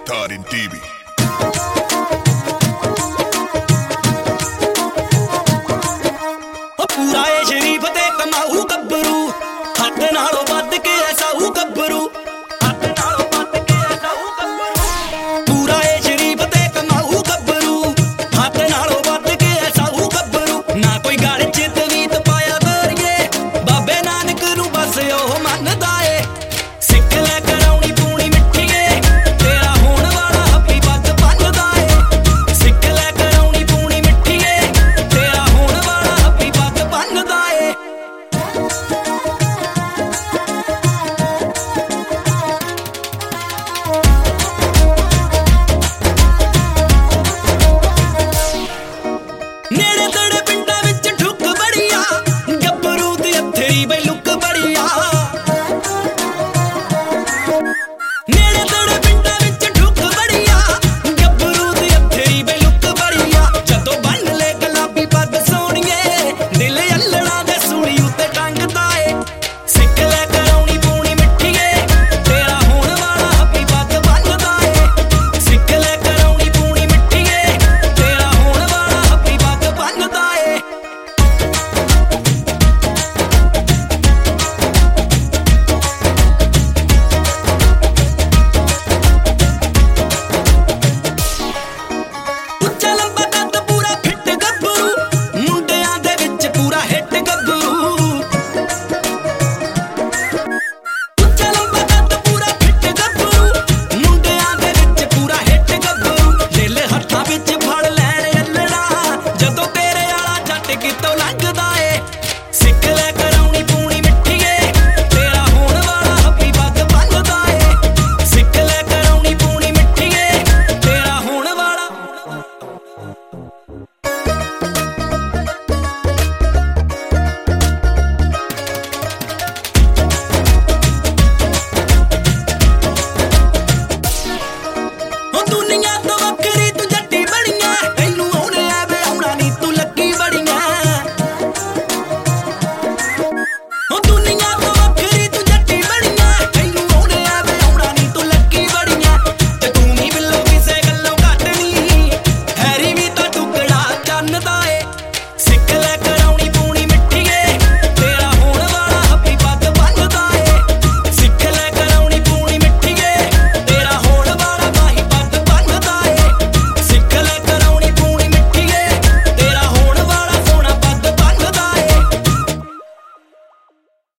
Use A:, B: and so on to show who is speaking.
A: Mukhtar in TV.
B: ਪੂਰਾ ਏ ਸ਼ਰੀਫ ਤੇ ਕਮਾਊ ਗੱਭਰੂ, ਹੱਥ ਨਾਲੋਂ ਵੱਧ ਕੇ ਐਸਾਊ ਗੱਭਰੂ, ਹੱਥ ਨਾਲੋਂ ਵੱਧ ਕੇ ਐਸਾਊ ਗੱਭਰੂ। ਪੂਰਾ ਏ ਸ਼ਰੀਫ ਤੇ ਕਮਾਊ ਗੱਭਰੂ, ਹੱਥ ਨਾਲੋਂ ਵੱਧ ਕੇ ਐਸਾਊ ਗੱਭਰੂ। ਨਾ ਕੋਈ ਗਲ ਚ ਤਵੀਤ ਪਾਇਆ ਗੋਰੀਏ, ਬਾਬੇ ਨਾਨਕ ਨੂੰ ਬਸ ਉਹ ਮੰਨਦਾ